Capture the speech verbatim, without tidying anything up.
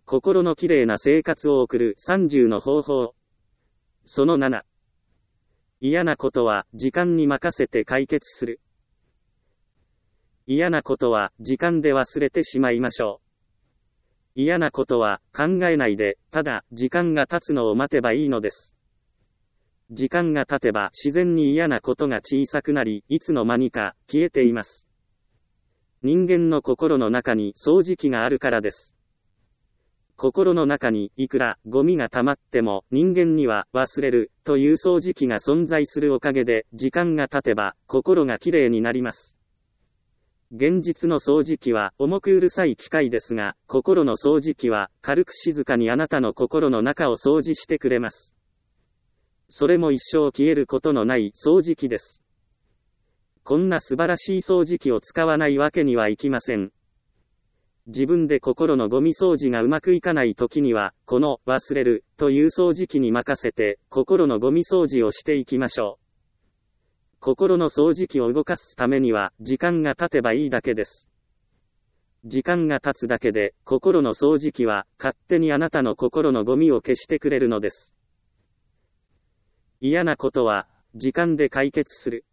心のきれいな生活を送るさんじゅうの方法。そのなな。嫌なことは時間に任せて解決する。嫌なことは時間で忘れてしまいましょう。嫌なことは考えないで、ただ時間が経つのを待てばいいのです。時間が経てば自然に嫌なことが小さくなり、いつの間にか消えています。人間の心の中に掃除機があるからです。心の中にいくらゴミが溜まっても人間には忘れるという掃除機が存在するおかげで時間が経てば心がきれいになります。現実の掃除機は重くうるさい機械ですが、心の掃除機は軽く静かにあなたの心の中を掃除してくれます。それも一生消えることのない掃除機です。こんな素晴らしい掃除機を使わないわけにはいきません。自分で心のゴミ掃除がうまくいかないときには、この忘れるという掃除機に任せて心のゴミ掃除をしていきましょう。心の掃除機を動かすためには時間が経てばいいだけです。時間が経つだけで心の掃除機は勝手にあなたの心のゴミを消してくれるのです。嫌なことは時間で解決する。